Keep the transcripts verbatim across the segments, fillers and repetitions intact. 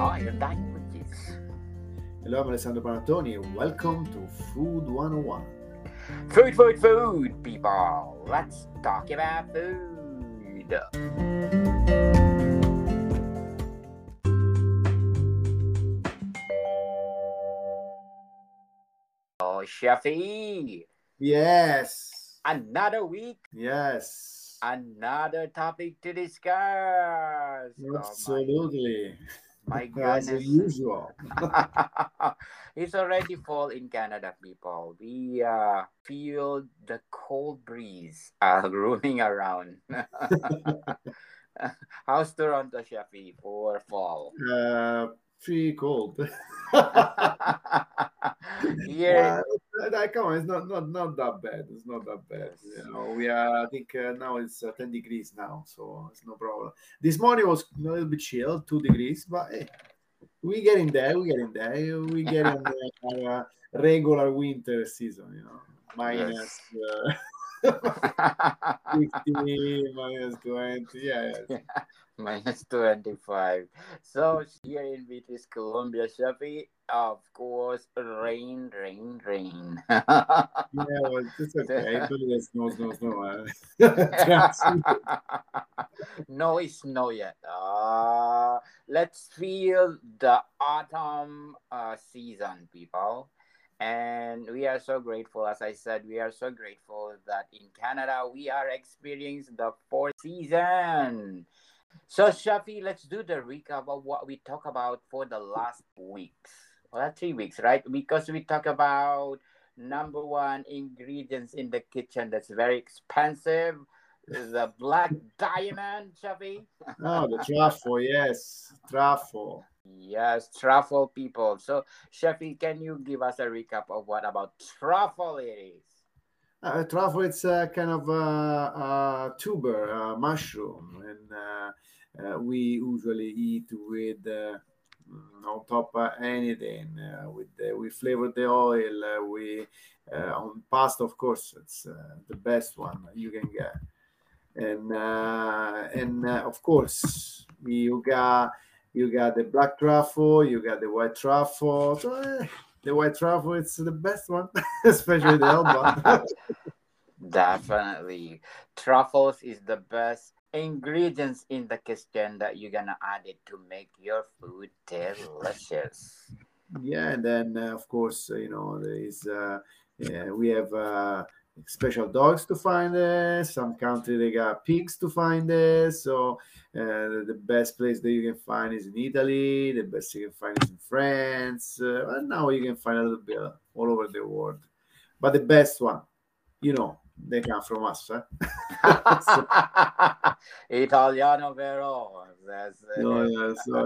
Hi, I'm Daniel Witches. Hello, I'm Alessandro Panatoni, and welcome to Food one oh one. Food, food, food, people. Let's talk about food. Oh, Chefy. Yes, Another week, yes, another topic to discuss. Oh, my, absolutely, my as goodness. usual. It's already fall in Canada, people. We uh, feel the cold breeze uh, roaming around. How's Toronto, Chefy, for fall? Uh, Pretty cold. Here, uh, that- Come on, it's not, not not that bad. It's not that bad. You yes. know, we are. I think uh, now it's uh, ten degrees now, so it's no problem. This morning was a little bit chill, two degrees, but hey, we get in there. We get in there. We get in the uh, regular winter season. You know, Yes. minus. Uh, fifty, minus twenty. Yeah, yes. Minus twenty-five. So here in British Columbia, Chefy, of course, rain, rain, rain. Yeah, well, it's okay. But there's no snow, snow. Uh, trust me. No, it's no yet. Uh, let's feel the autumn uh, season, people. And we are so grateful, as I said, we are so grateful that in Canada we are experiencing the fourth season. So, Shafi, let's do the recap of what we talked about for the last weeks. Well, three weeks, right? Because we talk about number one ingredients in the kitchen that's very expensive, the black diamond, Shafi. Oh, the truffle, yes, truffle. Yes, truffle people. So, Shafi, can you give us a recap of what about truffle it is? Uh, truffle, it's a kind of a, a tuber, a mushroom, and uh, uh, we usually eat with uh, mm, on top of anything. Uh, with the, we flavor the oil. Uh, we uh, On pasta, of course, it's uh, the best one you can get. And uh, and uh, of course you got you got the black truffle, you got the white truffle. So eh, the white truffle, it's the best one, especially the old one. Definitely. Truffles is the best ingredients in the kitchen that you're gonna add it to make your food delicious. Yeah, and then uh, of course uh, you know there is uh, yeah, we have uh, special dogs to find it. Some country they got pigs to find it. So uh, the best place that you can find is in Italy. The best you can find is in France. Uh, and now you can find a little bit all over the world. But the best one, you know, they come from us. Huh? So, Italiano vero. That's no, it. yeah, so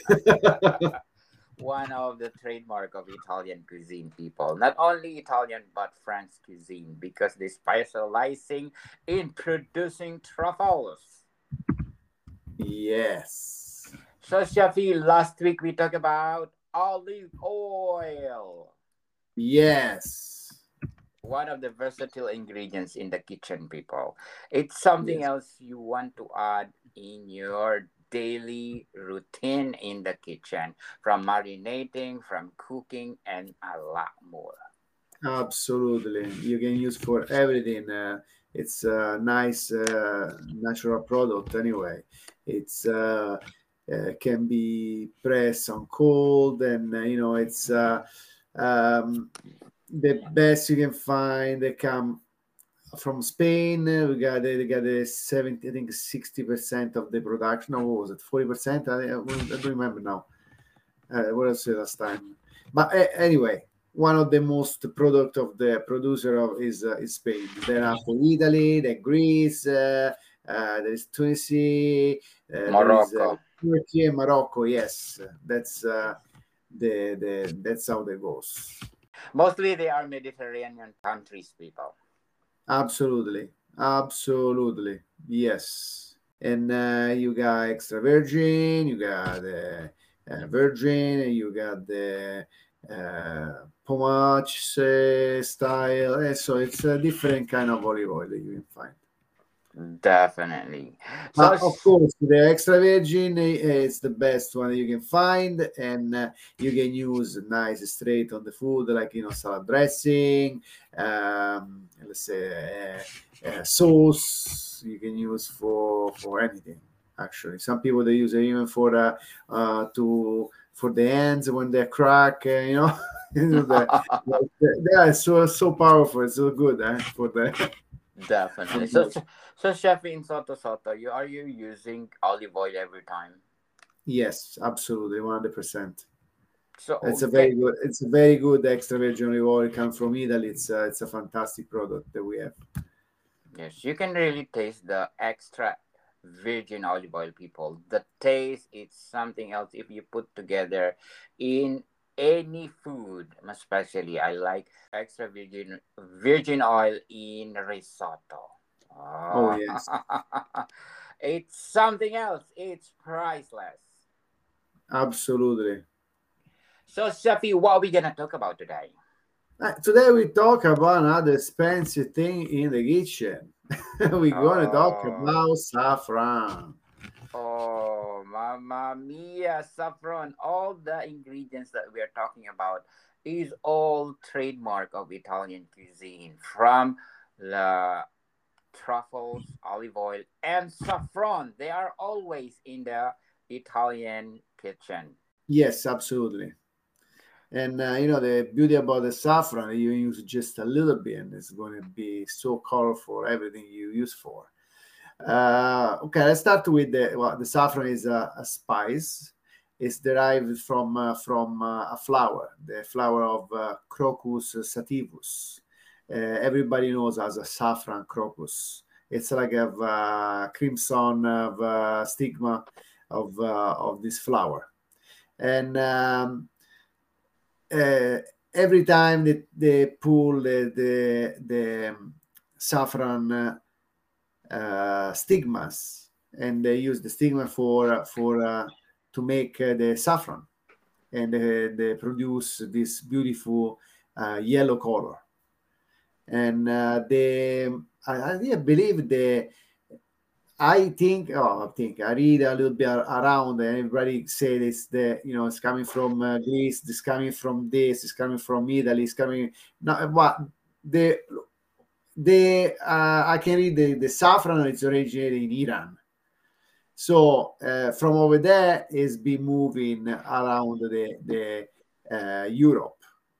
One of the trademark of Italian cuisine, people. Not only Italian but French cuisine because they specializing in producing truffles. yes, So, Shafi, last week we talked about olive oil, yes, one of the versatile ingredients in the kitchen, people. It's something yes. else you want to add in your daily routine in the kitchen, from marinating, from cooking, and a lot more. Absolutely, you can use for everything. Uh, it's a nice uh, natural product anyway. It's uh, uh, can be pressed on cold, and uh, you know it's uh, um, the best you can find. They come from Spain. Uh, We got they got the seventy, I think sixty percent of the production. Or what was it? Forty percent? I, I don't remember now. Uh, what else last time? But uh, anyway, one of the most product of the producer of is uh, is Spain. Then after Italy, then Greece, uh, uh, there is Tunisia, uh, there is uh, Morocco. Turkey and Morocco. Yes, that's uh, the the that's how they goes. Mostly they are Mediterranean countries, people. Absolutely, absolutely, yes. And uh, you got extra virgin, you got the uh, virgin, you got the uh, pomach uh, style. Eh, so it's a different kind of olive oil that you can find. Definitely. So, But of course, the extra virgin is the best one you can find, and uh, you can use nice straight on the food, like you know, salad dressing. Um, let's say uh, uh, sauce you can use for for anything. Actually, some people they use it even for uh, uh to for the ends when they crack. Uh, you know, you know the, the, they are so so powerful, so good eh, for the for definitely. So, the so, so chef in Soto Soto, you are you using olive oil every time? yes, absolutely, one hundred percent. So, It's a okay. very good. It's a very good extra virgin olive oil. Come from Italy. It's a, it's a fantastic product that we have. Yes, you can really taste the extra virgin olive oil, people. The taste is something else if you put together in any food, especially I like extra virgin virgin oil in risotto. Oh Ah, yes, it's something else. It's priceless. absolutely. So, Shafi, what are we gonna talk about today? Uh, today we talk about another expensive thing in the kitchen. We're gonna talk Oh. about saffron. Oh, mamma mia, saffron. All the ingredients that we are talking about is all trademark of Italian cuisine, from the truffles, olive oil, and saffron. They are always in the Italian kitchen. Yes, absolutely. And uh, you know the beauty about the saffron, you use just a little bit, and it's going to be so colorful. Everything you use for. Uh, okay, let's start with the well, the saffron is a, a spice. It's derived from uh, from uh, a flower, the flower of uh, Crocus sativus. Uh, everybody knows as a saffron crocus. It's like a uh, crimson of uh, stigma of uh, of this flower, and um, uh, every time that they pull the the, the um, saffron uh, uh, stigmas, and they use the stigma for for uh, to make uh, the saffron, and they, they produce this beautiful uh, yellow color. And uh, they, I, I believe the, I think, oh, I think I read a little bit around, and everybody say this, the you know, it's coming from uh, Greece, this coming from this, it's coming from Italy, it's coming. No, but the the uh, I can read the, the saffron is originated in Iran. So uh, from over there is been moving around the the uh, Europe.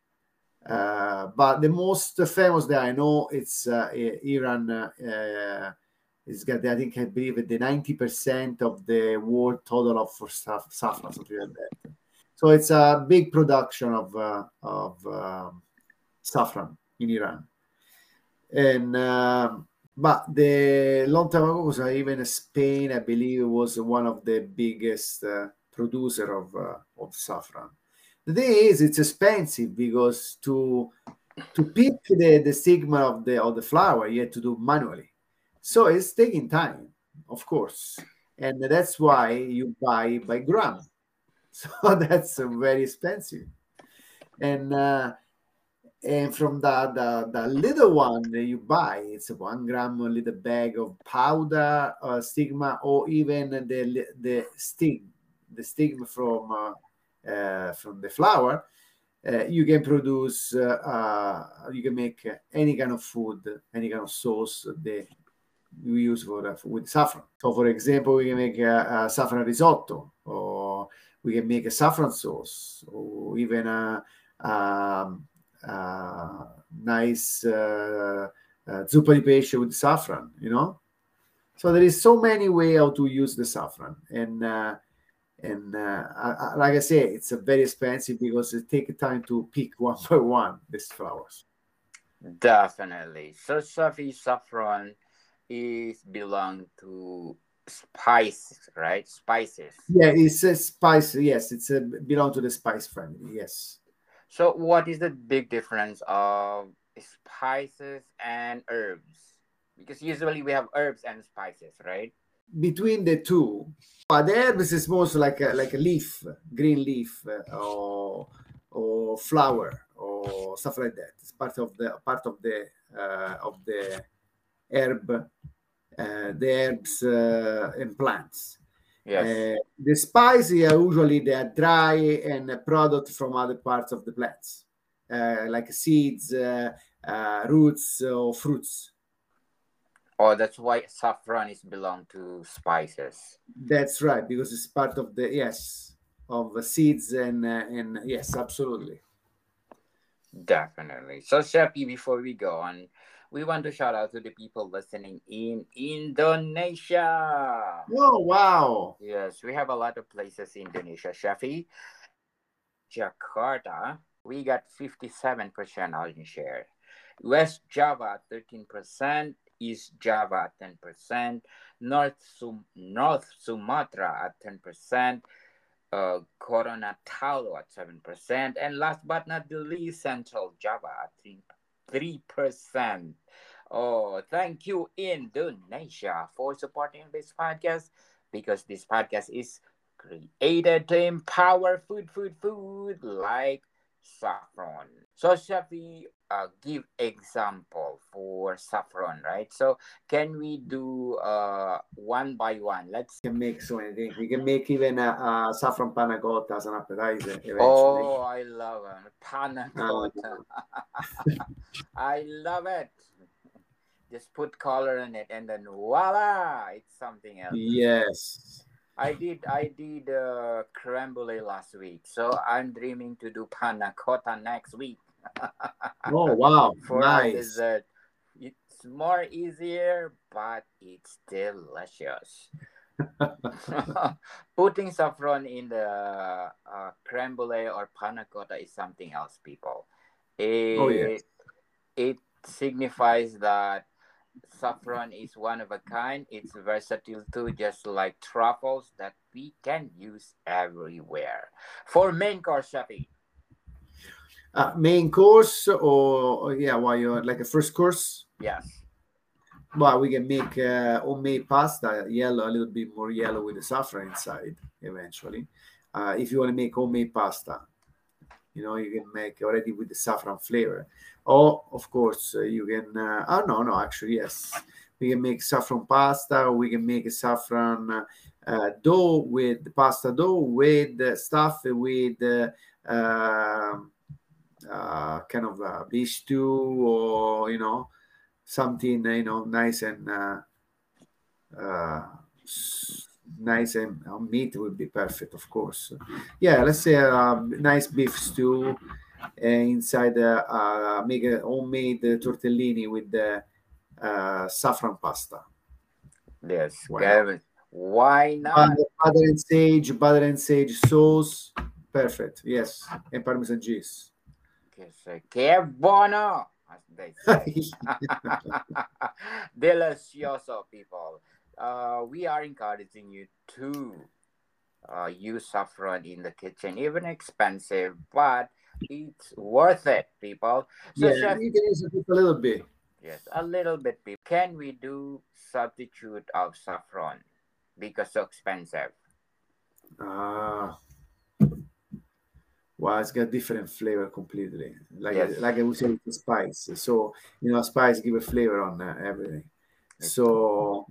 Uh, but the most famous that I know it's uh, Iran. Uh, is got I think I believe the ninety percent of the world total of for saffron, something like that. So it's a big production of uh, of um, saffron in Iran. And um, but the long time ago was uh, even Spain, I believe, was one of the biggest uh, producer of uh, of saffron. The thing is, it's expensive because to to pick the, the stigma of the of the flower, you have to do manually. So it's taking time, of course, and that's why you buy by gram. So that's uh, very expensive. And uh, and from the, the the little one that you buy, it's a one gram a little bag of powder uh, stigma, or even the the stig the stigma from uh, uh, from the flower. Uh, you can produce uh, uh, you can make uh, any kind of food, any kind of sauce that you use for, uh, with saffron. So for example, we can make a, a saffron risotto, or we can make a saffron sauce, or even a, a, a nice uh, uh, zuppa di pesce with saffron, you know. So there is so many way how to use the saffron. And uh, and uh, I, I, like I say, it's a very expensive because it takes time to pick one by one these flowers. Definitely. So, Shafi, saffron is belong to spices, right? Spices. Yeah, it's a spice. Yes, it's a belong to the spice family. Yes, So, what is the big difference of spices and herbs? Because usually we have herbs and spices, right? between the two, but the herbs is most like a, like a leaf, green leaf, uh, or or flower or stuff like that. It's part of the part of the uh, of the herb uh, the herbs uh, and plants. Yes. Uh, the spices are usually they are dry and a product from other parts of the plants, uh, like seeds, uh, uh, roots, or fruits. Oh, that's why saffron is belong to spices. That's right, because it's part of the yes of the seeds and uh, and yes, absolutely. Definitely. So, Shepi, before we go on, we want to shout out to the people listening in Indonesia. Oh wow! Yes, we have a lot of places in Indonesia, Shefi. Jakarta, we got fifty-seven percent audience share. West Java, thirteen percent. East Java, at ten percent. North, Sum- North Sumatra, at ten percent. Uh, Coronatalo at seven percent. And last but not the least, Central Java at three percent. Oh, thank you, Indonesia, for supporting this podcast because this podcast is created to empower food, food, food like saffron. So, Shafi, uh, give example for saffron, right? So, can we do uh one by one? Let's. Can make so many things. We can make even a, a saffron panna cotta as an appetizer eventually. Oh, I love it. Panna Uh, cotta. I love it. Just put color in it and then voila, it's something else. yes. I did I did uh, creme brulee last week, so I'm dreaming to do panna cotta next week Oh wow! for our Nice. dessert. It's more easier, but it's delicious. Putting saffron in the uh, creme brulee or panna cotta is something else, people. Oh yes. It it signifies that saffron is one of a kind. It's versatile too, just like truffles that we can use everywhere. For main course, Shafi. Uh, main course or, or yeah, while you're like a first course. Yes. Well, we can make uh, homemade pasta, yellow, a little bit more yellow with the saffron inside, eventually. Uh, if you want to make homemade pasta, you know, you can make already with the saffron flavor. Or, of course, uh, you can, uh, oh, no, no, actually, yes. We can make saffron pasta, or we can make a saffron uh, uh, dough with the pasta dough with uh, stuff with uh, um, uh, kind of uh, beef stew or, you know, something you know nice and uh, uh, nice and uh, meat would be perfect, of course. Yeah, let's say a nice beef stew uh, inside uh, uh, make a homemade uh, tortellini with the uh, saffron pasta. Yes, Why not? Gavin. Why not? Butter, butter and sage, butter and sage sauce, perfect. Yes, and parmesan cheese. Que buono, as they say. Delicioso, people. Uh, we are encouraging you to uh, use saffron in the kitchen, even expensive, but it's worth it, people. So, Yeah, chef, you can use it a little bit. yes, a little bit. People. Can we do substitute of saffron because so expensive? Ah. Well, it's got different flavor completely. Like Yes, like I would say, it's a spice. So you know, spice give a flavor on uh, everything. it's So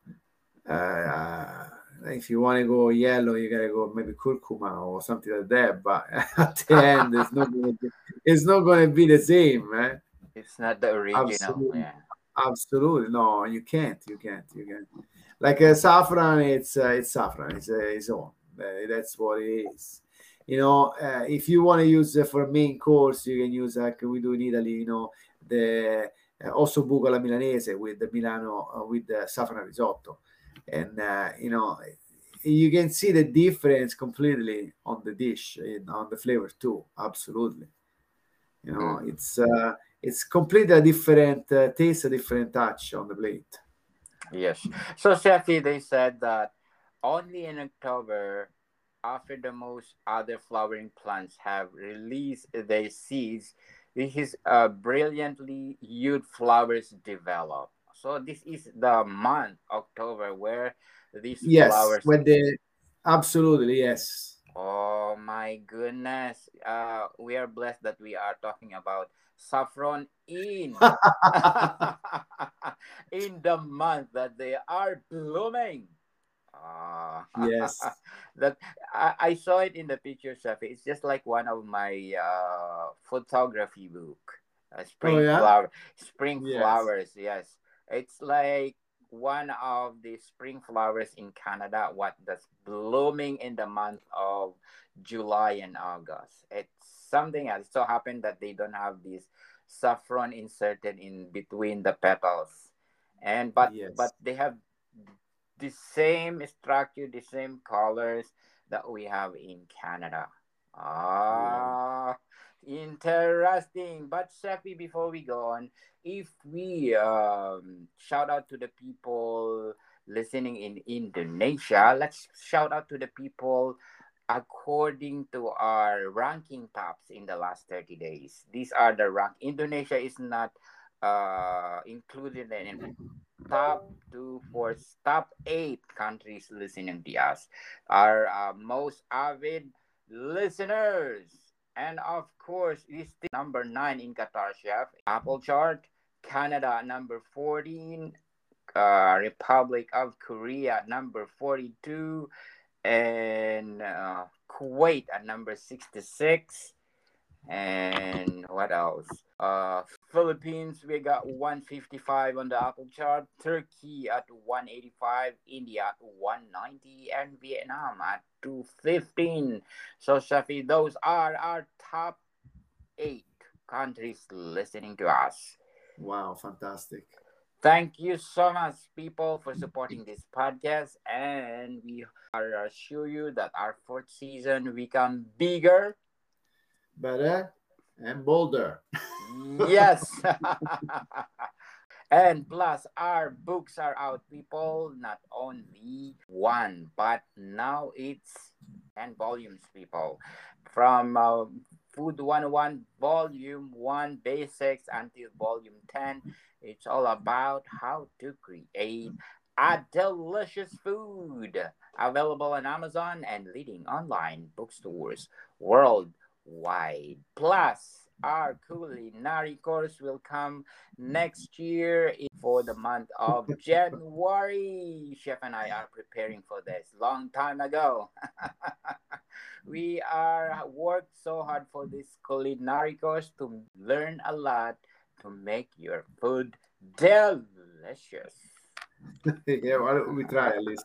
uh, if you want to go yellow, you gotta go maybe curcuma or something like that. But at the end, it's not gonna be, it's not gonna be the same, man. it's not the original. Absolutely, Yeah. absolutely. No, you can't. You can't. You can't. Like uh, saffron, it's uh, it's saffron. It's uh, its own. Uh, that's what it is. You know, uh, if you want to use uh, for main course, you can use like we do in Italy. You know, the uh, ossobuco alla milanese with the Milano uh, with the saffron risotto, and uh, you know, you can see the difference completely on the dish and on the flavor too. Absolutely, you know, Mm. it's uh, it's completely a different uh, taste, a different touch on the plate. Yes. So, Shafi, they said that only in October, after the most other flowering plants have released their seeds, these uh, brilliantly hued flowers develop. So, this is the month, October, where these Yes, flowers. when the absolutely yes. Oh my goodness. Uh, we are blessed that we are talking about saffron in in the month that they are blooming. Ah, Yes. that I, I saw it in the picture, Shafi. It's just like one of my uh, photography book. Uh, Oh spring yeah. flower, spring Yes. flowers. Yes, it's like one of the spring flowers in Canada. What that's blooming in the month of July and August. It's something else. It so happened that they don't have this saffron inserted in between the petals, and but Yes. but they have the same structure, the same colors that we have in Canada. Yeah. Ah, interesting. But Seppi, before we go on, if we um shout out to the people listening in Indonesia, let's shout out to the people according to our ranking tops in the last thirty days. These are the rank. Indonesia is not uh included in top two for top eight countries listening to us. Our uh, most avid listeners. And of course, we still number nine in Qatar, Chef. Apple chart, Canada number fourteen, uh, Republic of Korea number forty-two, and uh, Kuwait at number sixty-six. And what else? Uh, Philippines, we got one fifty-five on the Apple chart. Turkey at one eighty-five. India at one ninety. And Vietnam at two fifteen. So, Shafi, those are our top eight countries listening to us. Wow. Fantastic. Thank you so much, people, for supporting this podcast. And we are assure you that our fourth season become bigger. Better and bolder. Yes. And plus, our books are out, people. Not only one, but now it's ten volumes, people. From uh, Food one oh one, Volume one Basics until Volume ten. It's all about how to create a delicious food. Available on Amazon and leading online bookstores worldwide. Plus, our culinary course will come next year for the month of January. Chef and I are preparing for this long time ago. We are worked so hard for this culinary course to learn a lot to make your food delicious. Yeah, well, we try at least.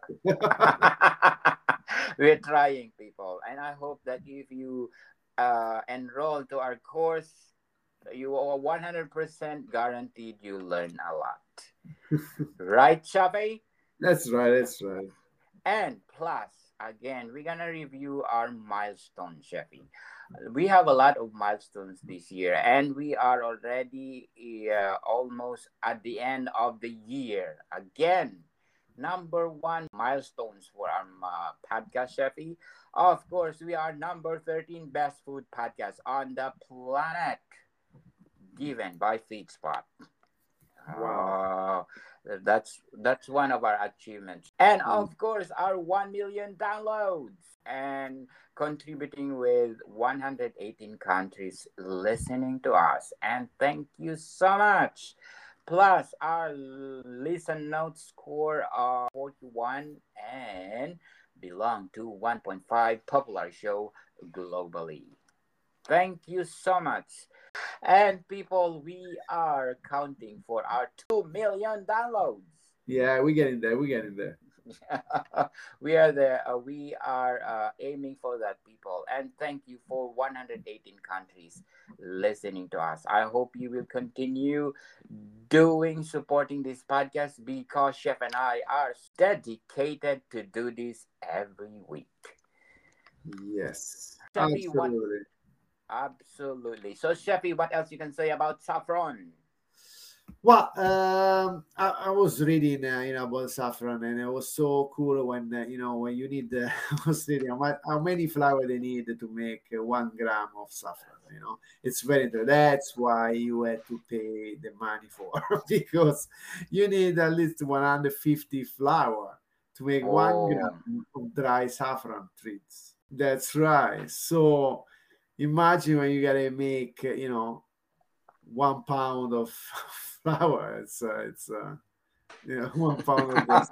We're trying, people, and I hope that if you uh, enroll to our course, you are one hundred percent guaranteed you learn a lot. Right, Shafi? That's right. That's right. And plus, again, we're gonna review our milestone, Shafi. We have a lot of milestones this year, and we are already uh, almost at the end of the year. Again, number one milestones for our uh, podcast, Shafi. Of course, we are number thirteen best food podcast on the planet, given by FeedSpot. Wow. Oh, that's that's one of our achievements. And of course, our one million downloads and contributing with one hundred eighteen countries listening to us. And thank you so much. Plus, our listen note score of forty-one and belong to one point five popular show globally. Thank you so much. And people, we are counting for our two million downloads. Yeah, we getting there. We getting there. We are there. Uh, we are uh, aiming for that, people. And thank you for one hundred eighteen countries listening to us. I hope you will continue doing, supporting this podcast because Chef and I are dedicated to do this every week. Yes, Chefi, what? absolutely. Absolutely. So, Chefi, what else you can say about saffron? Well, um, I, I was reading, uh, you know, about saffron, and it was so cool when, uh, you know, when you need, uh, I was reading how, mu- how many flour they need to make uh, one gram of saffron. You know, it's very interesting. That's why you had to pay the money for because you need at least one hundred fifty flour to make one Oh, gram of dry saffron treats. That's right. So imagine when you gotta make, you know, one pound of flour. It's uh, it's uh, you know, one pound of this.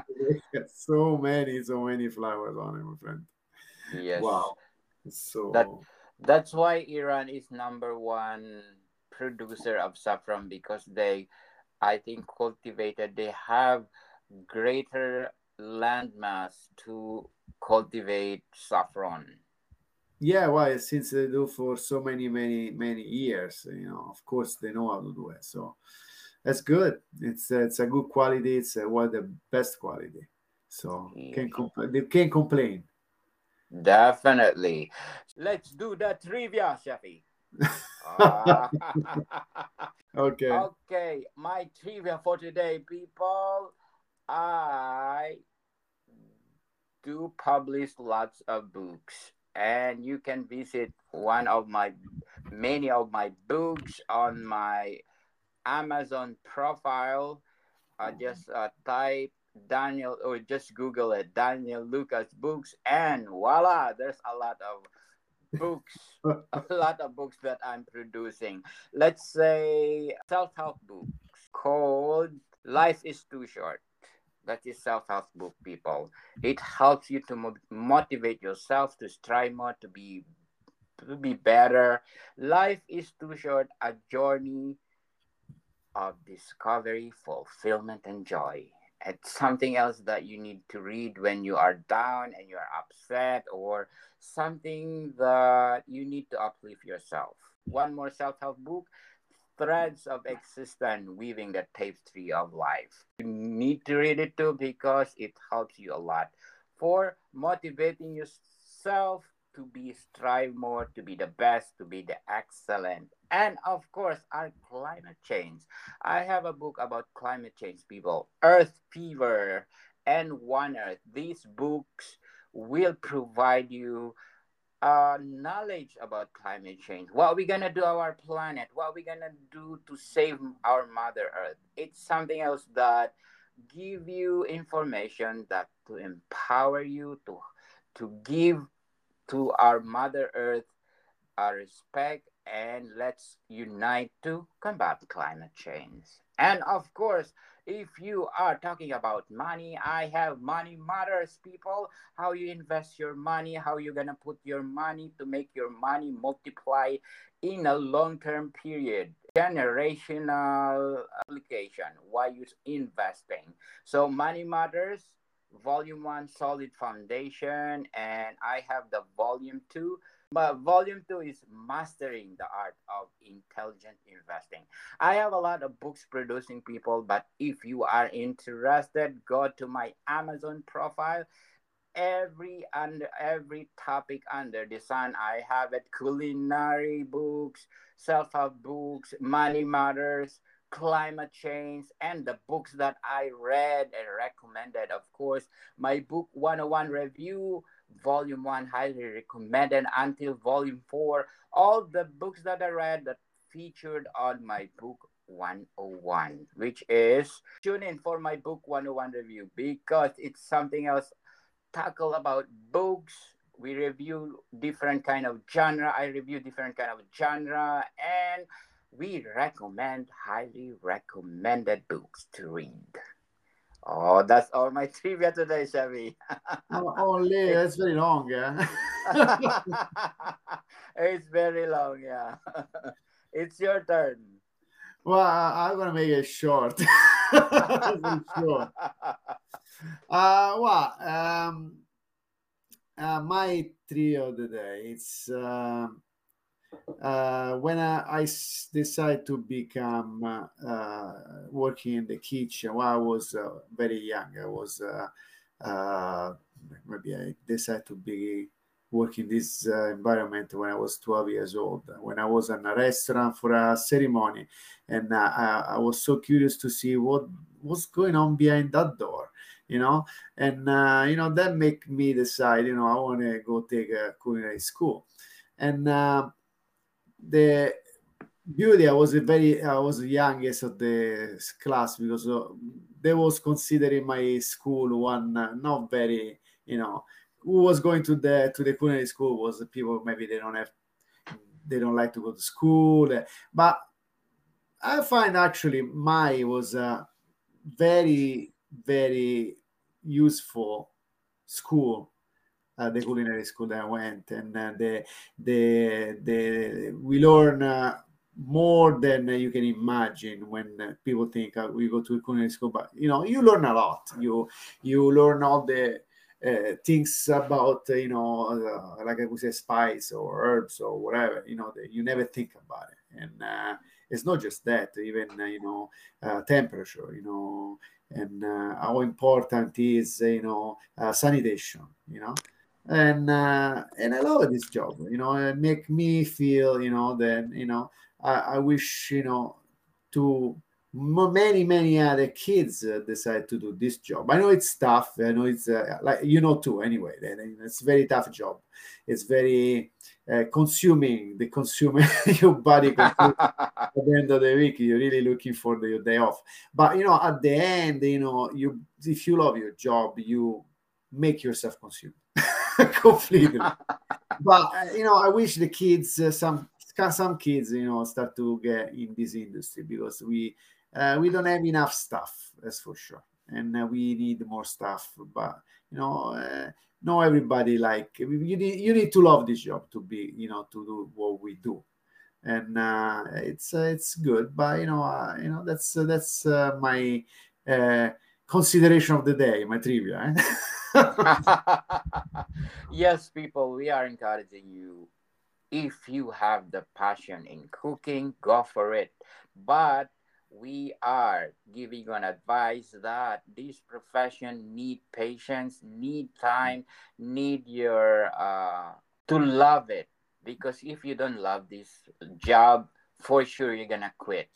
So many, so many flowers on it, my friend. Yes, Wow. that So that's why Iran is number one producer of saffron, because they, I think, cultivated. They have greater land mass to cultivate saffron. yeah, well, since they do for so many, many, many years, you know, of course they know how to do it. So that's good. It's uh, it's a good quality. It's uh, one of the best quality. So Yeah, can't compl- they can't complain. definitely. Let's do the trivia, Shafi. Ah. Okay. Okay, my trivia for today, people. I do publish lots of books, and you can visit one of my many of my books on my Amazon profile. Uh, just uh, type Daniel, or just Google it, Daniel Lucas books, and voila, there's a lot of books, a lot of books that I'm producing. Let's say self-help books called Life is Too Short. That is self-help book, people. It helps you to mo- motivate yourself to strive more, to be to be better. Life is too short, a journey of discovery, fulfillment, and joy. It's something else that you need to read when you are down and you are upset, or something that you need to uplift yourself. One more self help book, Threads of Existence, Weaving the Tapestry of Life. You need to read it too, because it helps you a lot for motivating yourself to be strive more, to be the best, to be the excellent. And of course, our climate change. I have a book about climate change, people. Earth Fever and One Earth. These books will provide you uh, knowledge about climate change. What are we gonna do our planet? What are we gonna do to save our Mother Earth? It's something else that give you information that to empower you to to give to our Mother Earth our respect, and let's unite to combat climate change. And of course, if you are talking about money, I have Money Matters, people. How you invest your money, how you gonna put your money to make your money multiply in a long-term period. Generational application. Why you investing? So Money Matters, Volume One, Solid Foundation, and I have the Volume Two. But volume two is Mastering the Art of Intelligent Investing. I have a lot of books producing, people, but if you are interested, go to my Amazon profile. Every under every topic under the sun, I have it: culinary books, self-help books, money matters, climate change, and the books that I read and recommended. Of course, my book one oh one review, volume one, highly recommended, until volume four. All the books that I read that featured on my book one oh one, which is tune in for my book one oh one review, because it's something else. Tackle about books, we review different kind of genre, I review different kind of genre, and we recommend highly recommended books to read. Oh, that's all my trivia today, Chevy. Oh, only it's that's very long, yeah. it's very long, yeah. It's your turn. Well, I, I'm gonna make it short. For sure. Uh, well, um, uh, my trio today. It's uh, uh, when I, I s- decided to become uh, uh, working in the kitchen. When I was uh, very young, I was uh, uh, maybe I decided to be working in this uh, environment when I was twelve years old. When I was in a restaurant for a ceremony, and uh, I, I was so curious to see what what's going on behind that door, you know, and uh, you know that make me decide, you know, I want to go take a culinary school, and. Uh, the beauty, I was a very I was the youngest of the s- class, because uh, they was considering my school one uh, not very, you know, who was going to the to the culinary school was the people maybe they don't have they don't like to go to school, but I find actually my was a very very useful school, uh, the culinary school that I went, and uh, the the the we learn uh, more than you can imagine when uh, people think uh, we go to a culinary school, but you know you learn a lot. You you learn all the uh, things about uh, you know uh, like I would say spice or herbs or whatever, you know that you never think about it, and uh, it's not just that, even uh, you know uh, temperature, you know and uh, how important is uh, you know uh, sanitation, you know and uh, and I love this job, you know it make me feel, you know that you know I, I wish, you know to m- many many other kids uh, decide to do this job. I know it's tough. I know it's uh, like you know too. Anyway, then it's a very tough job. It's very uh, consuming. The consumer your body consumes at the end of the week. You're really looking for the day off. But you know, at the end, you know, you if you love your job, you make yourself consume completely. But uh, you know, I wish the kids, uh, some some kids, you know, start to get in this industry because we uh, we don't have enough stuff, that's for sure, and uh, we need more stuff. But you know, uh, not everybody like you need you need to love this job to be, you know, to do what we do, and uh, it's uh, it's good. But you know, uh, you know, that's uh, that's uh, my uh, consideration of the day, my trivia. Eh? Yes, people, we are encouraging you. If you have the passion in cooking, go for it. But we are giving you an advice that this profession need patience, need time, need your uh to love it. Because if you don't love this job, for sure you're gonna quit.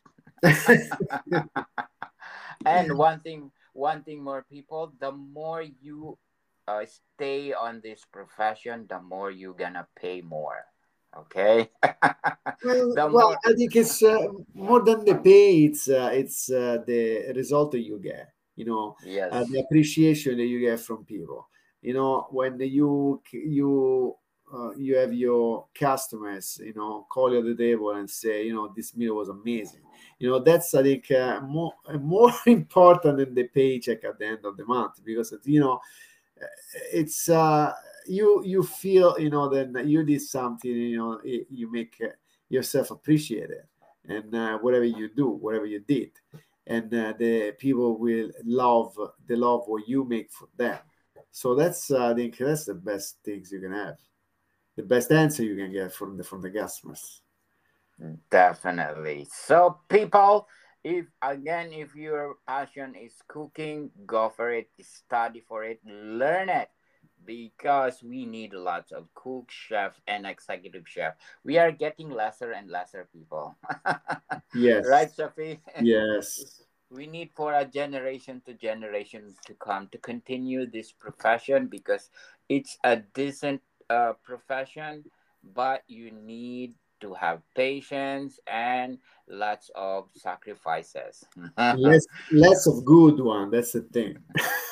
And one thing, one thing more, people, the more you uh, stay on this profession, the more you gonna pay more. Okay. Well, The well, more. I think it's uh, more than the pay. It's uh, it's uh, the result that you get. You know, uh, the Yes. appreciation that you get from people. You know, when you you uh, you have your customers, you know, call you at the table and say, you know, this meal was amazing. You know, that's I think uh, more more important than the paycheck at the end of the month because you know it's uh you you feel, you know that you did something, you know it, you make uh, yourself appreciated, and uh, whatever you do, whatever you did, and uh, the people will love they love what you make for them. So that's uh, I think that's the best things you can have, the best answer you can get from the from the customers. Definitely. So, people, if again, if your passion is cooking, go for it, study for it, learn it, because we need lots of cook, chef, and executive chef. We are getting lesser and lesser people. Right, Yes, Shafi? yes. We need for a generation to generation to come to continue this profession because it's a decent uh, profession, but you need to have patience and lots of sacrifices. Less less of good one, that's the thing.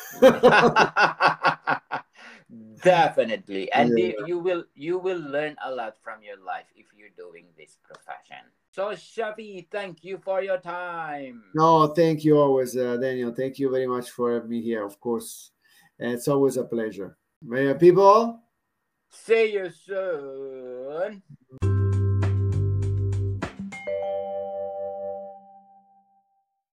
Definitely, and the, Yeah. you will you will learn a lot from your life if you're doing this profession. So, Shafi, thank you for your time. No, thank you always, uh, Daniel. Thank you very much for having me here, of course. And it's always a pleasure. Uh, people, See you soon.